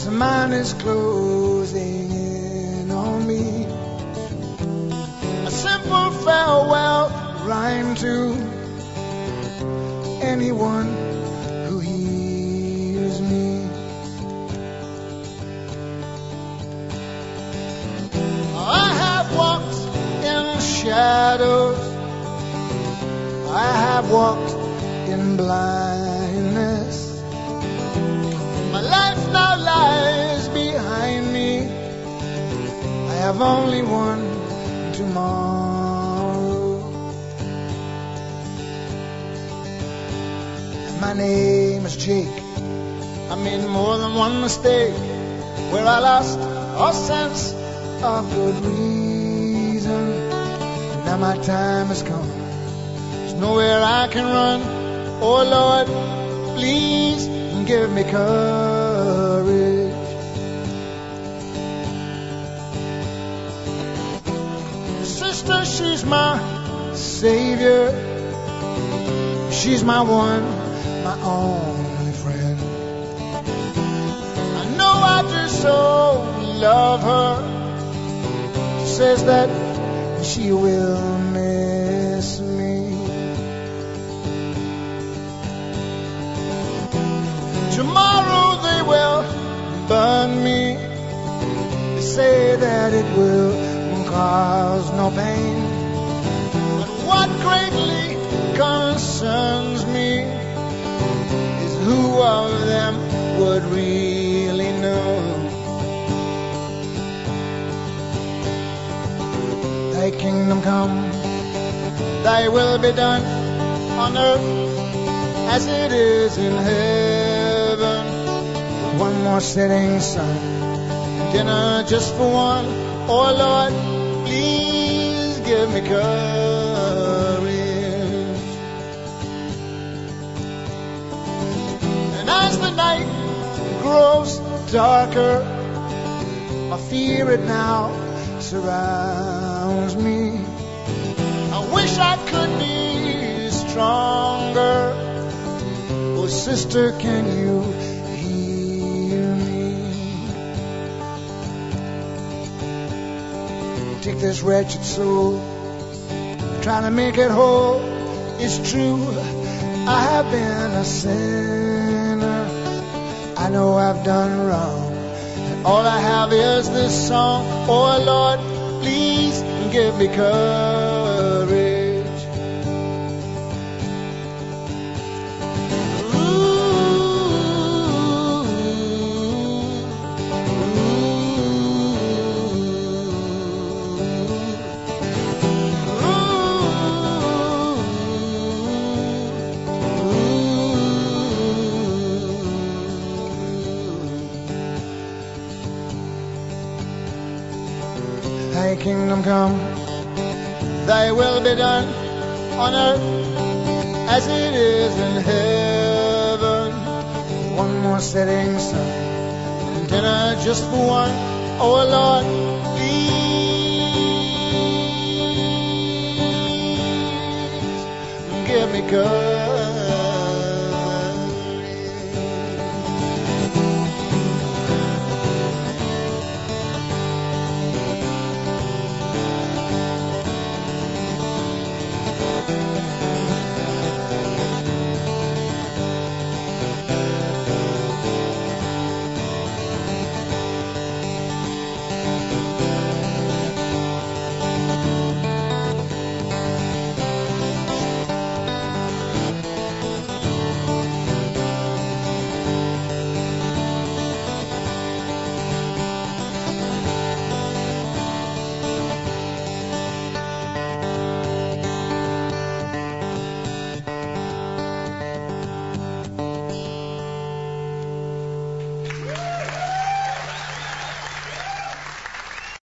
mine is closing in on me. A simple farewell rhyme to anyone who hears me. I have walked in shadows, I have walked in blindness. My life now lies behind me. I have only one tomorrow. My name is Jake. I made more than one mistake where I lost all sense of good reason. Now my time has come. There's nowhere I can run. Oh Lord, please give me courage. Sister, she's my savior. She's my one, my only friend. I know I do so love her. She says that she will miss me. Tomorrow they will burn me. They say that it will cause no pain. But what greatly concerns me is who of them would really know. Thy kingdom come, thy will be done on earth as it is in heaven. One more setting sun, dinner just for one. Oh Lord, please give me courage. And as the night grows darker, I fear it now surrounds me. I wish I could be stronger. Oh sister, can you hear me? Take this wretched soul, trying to make it whole. It's true, I have been a sinner. I know I've done wrong, and all I have is this song. Oh Lord, please give me courage. Thy kingdom come, thy will be done on earth as it is in heaven. One more setting sun and dinner just for one. Oh Lord, please give me courage.